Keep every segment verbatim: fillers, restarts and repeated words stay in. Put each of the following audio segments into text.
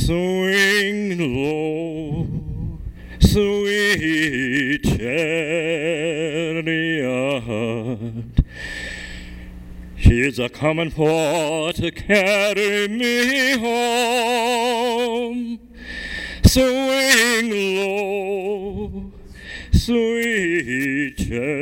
Swing low, sweet chariot, she's a coming for to carry me home. Swing low, sweet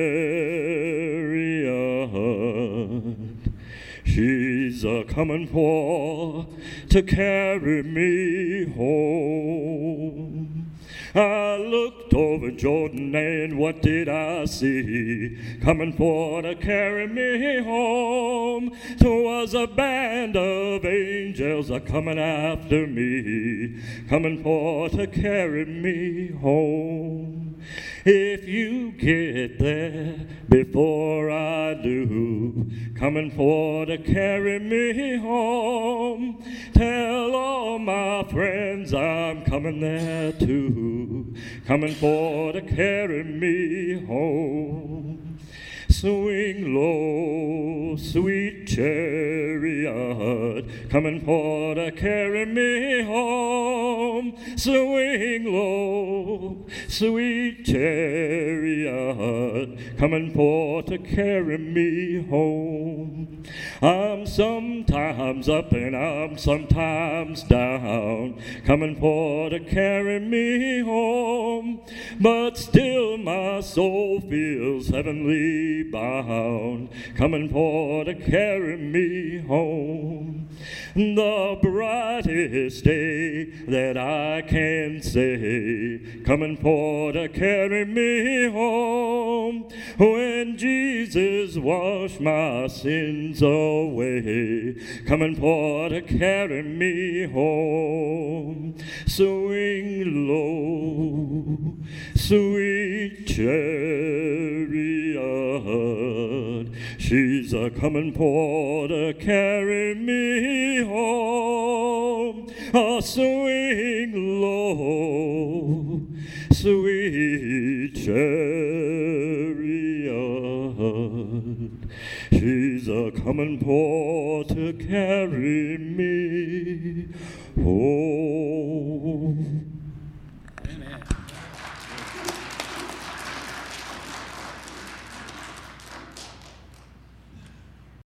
chariot, she's a coming for to carry me home. I looked over Jordan and what did I see? Coming for to carry me home. 'Twas a band of angels a coming after me, coming for to carry me home. If you get there before I do, coming for to carry me home, tell all my friends I'm coming there too, coming for to carry me home. Swing low, sweet chariot, coming for to carry me home. Swing low, sweet chariot, coming for to carry me home. I'm sometimes up and I'm sometimes down, coming for to carry me home. But still my soul feels heavenly bound, coming for to carry me home. The brightest day that I can say, coming for to carry me home. When Jesus washed my sins away, coming for to carry me home. Swing low, sweet chariot, she's a coming for to carry me home. A swing low, sweet chariot, she's a coming for to carry me home.